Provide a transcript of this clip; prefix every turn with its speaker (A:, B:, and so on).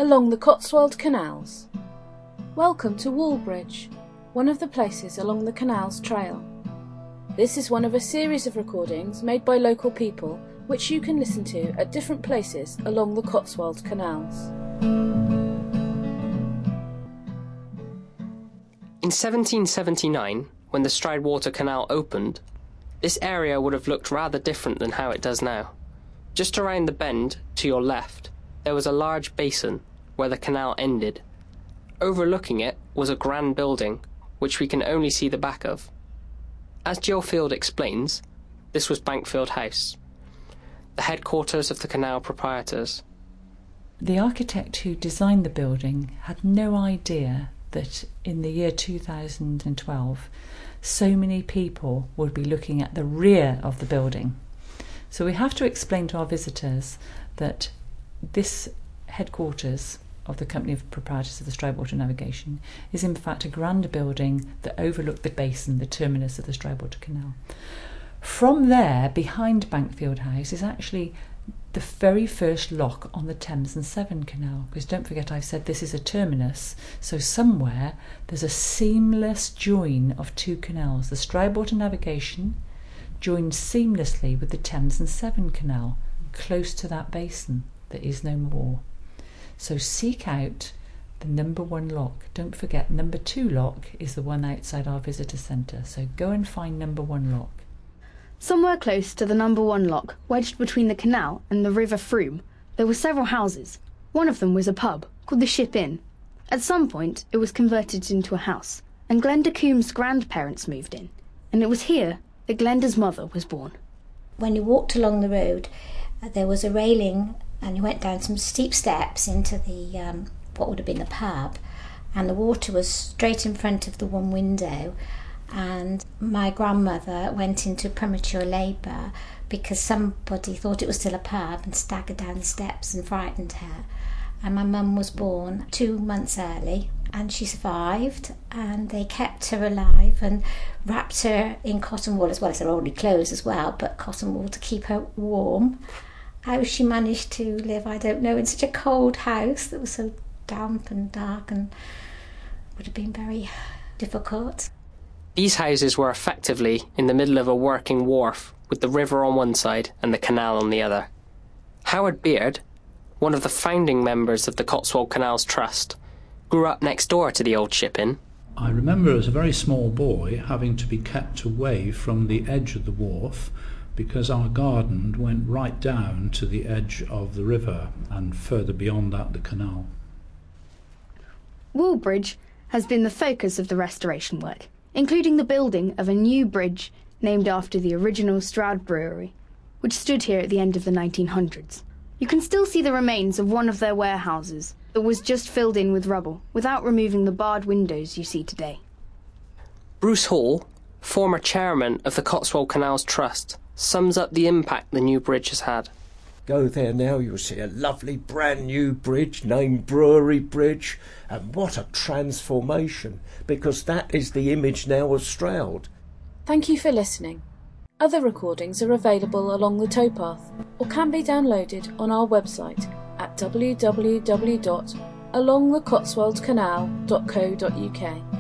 A: along the Cotswold Canals. Welcome to Wallbridge, one of the places along the canal's trail. This is one of a series of recordings made by local people which you can listen to at different places along the Cotswold Canals.
B: In 1779, when the Stroudwater Canal opened, this area would have looked rather different than how it does now. Just around the bend, to your left, there was a large basin where the canal ended. Overlooking it was a grand building, which we can only see the back of. As Jill Field explains, this was Bankfield House, the headquarters of the canal proprietors.
C: The architect who designed the building had no idea that in the year 2012 so many people would be looking at the rear of the building. So we have to explain to our visitors that this headquarters of the Company of Proprietors of the Stroudwater Navigation is in fact a grand building that overlooked the basin, the terminus of the Stroudwater Canal. From there, behind Bankfield House, is actually the very first lock on the Thames and Severn Canal, because don't forget I've said this is a terminus, so somewhere there's a seamless join of two canals. The Stroudwater Navigation joins seamlessly with the Thames and Severn Canal, close to that basin that is no more. So seek out the number 1 lock. Don't forget, number 2 lock is the one outside our visitor centre, so go and find number 1 lock.
D: Somewhere close to the number 1 lock, wedged between the canal and the River Frome, there were several houses. One of them was a pub, called the Ship Inn. At some point, it was converted into a house, and Glenda Coombs' grandparents moved in, and it was here that Glenda's mother was born.
E: When you walked along the road, there was a railing, and you went down some steep steps into the what would have been the pub, and the water was straight in front of the one window. And my grandmother went into premature labour because somebody thought it was still a pub and staggered down the steps and frightened her. And my mum was born 2 months early, and she survived, and they kept her alive and wrapped her in cotton wool, as well as her oldie clothes as well, but cotton wool to keep her warm. How she managed to live, I don't know, in such a cold house that was so damp and dark, and would have been very difficult.
B: These houses were effectively in the middle of a working wharf, with the river on one side and the canal on the other. Howard Beard, one of the founding members of the Cotswold Canals Trust, grew up next door to the old Ship Inn.
F: I remember as a very small boy having to be kept away from the edge of the wharf because our garden went right down to the edge of the river and further beyond that the canal.
D: Wallbridge has been the focus of the restoration work, including the building of a new bridge named after the original Stroud Brewery, which stood here at the end of the 1900s. You can still see the remains of one of their warehouses that was just filled in with rubble, without removing the barred windows you see today.
B: Bruce Hall, former chairman of the Cotswold Canals Trust, sums up the impact the new bridge has had.
G: Go there now, you'll see a lovely brand new bridge named Brewery Bridge, and what a transformation, because that is the image now of Stroud.
A: Thank you for listening. Other recordings are available along the towpath or can be downloaded on our website at www.alongthecotswoldcanal.co.uk.